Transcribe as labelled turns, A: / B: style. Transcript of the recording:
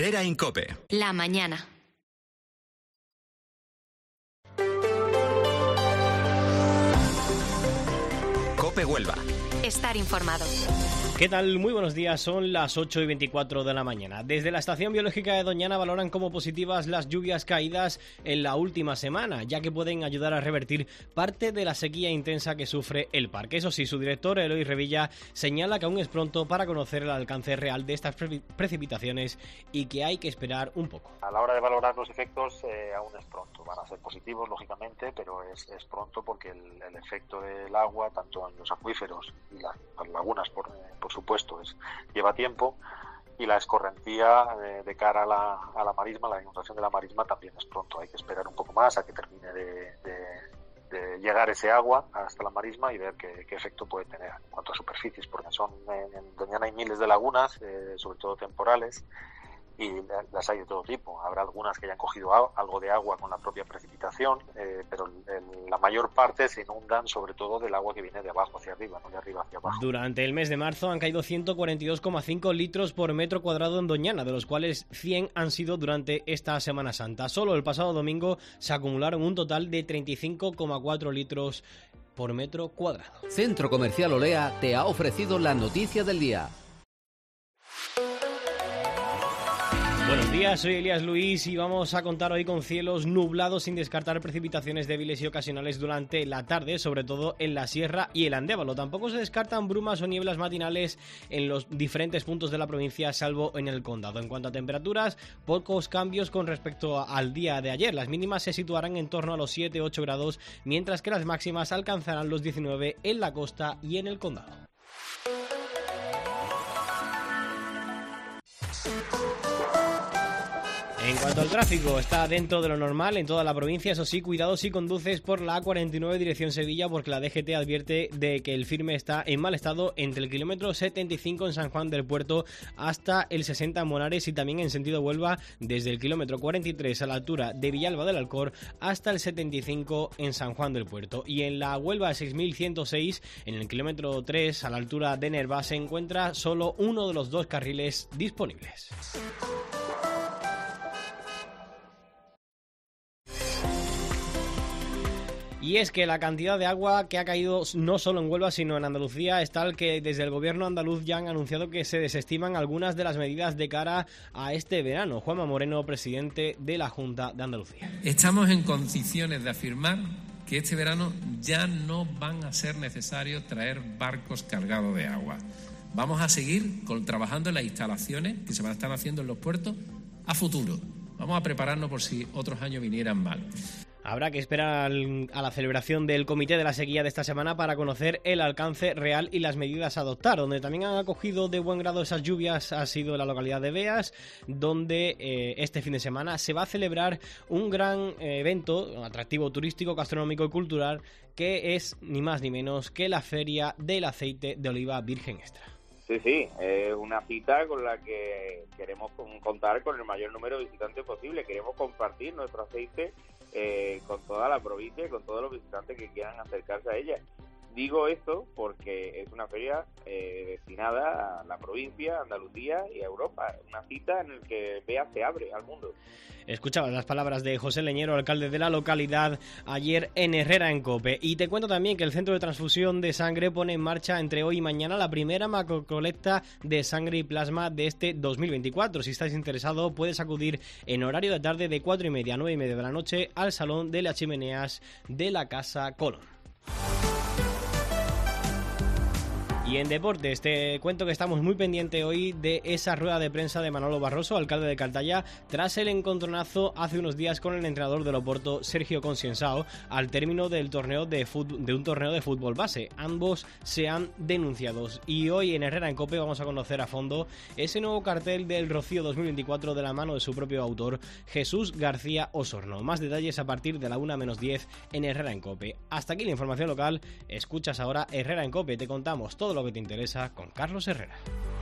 A: Herrera en COPE.
B: La mañana.
A: COPE Huelva.
B: Estar informado.
C: ¿Qué tal? Muy buenos días, son las 8:24 de la mañana. Desde la Estación Biológica de Doñana valoran como positivas las lluvias caídas en la última semana, ya que pueden ayudar a revertir parte de la sequía intensa que sufre el parque. Eso sí, su director, Eloy Revilla, señala que aún es pronto para conocer el alcance real de estas precipitaciones y que hay que esperar un poco.
D: A la hora de valorar los efectos aún es pronto. Van a ser positivos, lógicamente, pero es pronto porque el efecto del agua, tanto en los acuíferos y las lagunas, por supuesto, lleva tiempo, y la escorrentía de cara a la marisma, la inundación de la marisma, también es pronto. Hay que esperar un poco más a que termine de llegar ese agua hasta la marisma y ver qué efecto puede tener en cuanto a superficies, porque en Doñana hay miles de lagunas, sobre todo temporales, y las hay de todo tipo. Habrá algunas que hayan cogido algo de agua con la propia precipitación, pero la mayor parte se inundan sobre todo del agua que viene de abajo hacia arriba, no de arriba hacia abajo.
C: Durante el mes de marzo han caído 142,5 litros por metro cuadrado en Doñana, de los cuales 100 han sido durante esta Semana Santa. Solo el pasado domingo se acumularon un total de 35,4 litros por metro cuadrado.
E: Centro Comercial Olea te ha ofrecido la noticia del día.
C: Buenos días, soy Elías Luis y vamos a contar hoy con cielos nublados sin descartar precipitaciones débiles y ocasionales durante la tarde, sobre todo en la Sierra y el Andévalo. Tampoco se descartan brumas o nieblas matinales en los diferentes puntos de la provincia, salvo en el condado. En cuanto a temperaturas, pocos cambios con respecto al día de ayer. Las mínimas se situarán en torno a los 7-8 grados, mientras que las máximas alcanzarán los 19 en la costa y en el condado. En cuanto al tráfico, está dentro de lo normal en toda la provincia. Eso sí, cuidado si conduces por la A49 dirección Sevilla, porque la DGT advierte de que el firme está en mal estado entre el kilómetro 75 en San Juan del Puerto hasta el 60 en Monares, y también en sentido Huelva desde el kilómetro 43 a la altura de Villalba del Alcor hasta el 75 en San Juan del Puerto. Y en la Huelva 6106, en el kilómetro 3 a la altura de Nerva, se encuentra solo uno de los dos carriles disponibles. Y es que la cantidad de agua que ha caído no solo en Huelva sino en Andalucía es tal que desde el gobierno andaluz ya han anunciado que se desestiman algunas de las medidas de cara a este verano. Juanma Moreno, presidente de la Junta de Andalucía.
F: Estamos en condiciones de afirmar que este verano ya no van a ser necesarios traer barcos cargados de agua. Vamos a seguir trabajando en las instalaciones que se van a estar haciendo en los puertos a futuro. Vamos a prepararnos por si otros años vinieran mal.
C: Habrá que esperar a la celebración del Comité de la Sequía de esta semana para conocer el alcance real y las medidas a adoptar. Donde también han acogido de buen grado esas lluvias ha sido la localidad de Beas, donde este fin de semana se va a celebrar un gran evento, un atractivo turístico, gastronómico y cultural, que es ni más ni menos que la Feria del Aceite de Oliva Virgen Extra.
G: Sí, es una cita con la que queremos contar con el mayor número de visitantes posible. Queremos compartir nuestro aceite con toda la provincia y con todos los visitantes que quieran acercarse a ella. Digo esto porque es una feria destinada a la provincia, a Andalucía y a Europa. Una cita en la que Beas se abre al mundo.
C: Escuchabas las palabras de José Leñero, alcalde de la localidad, ayer en Herrera en COPE. Y te cuento también que el Centro de Transfusión de Sangre pone en marcha entre hoy y mañana la primera macrocolecta de sangre y plasma de este 2024. Si estás interesado, puedes acudir en horario de tarde de 4:30 a 9:30 de la noche al Salón de las Chimeneas de la Casa Colón. Y en deportes, te cuento que estamos muy pendientes hoy de esa rueda de prensa de Manolo Barroso, alcalde de Cartaya, tras el encontronazo hace unos días con el entrenador del Oporto, Sergio Conciensao, al término del torneo de un torneo de fútbol base. Ambos se han denunciado. Y hoy en Herrera en COPE vamos a conocer a fondo ese nuevo cartel del Rocío 2024 de la mano de su propio autor, Jesús García Osorno. Más detalles a partir de la 1:10 en Herrera en COPE. Hasta aquí la información local. Escuchas ahora Herrera en COPE. Te contamos todo lo que te interesa con Carlos Herrera.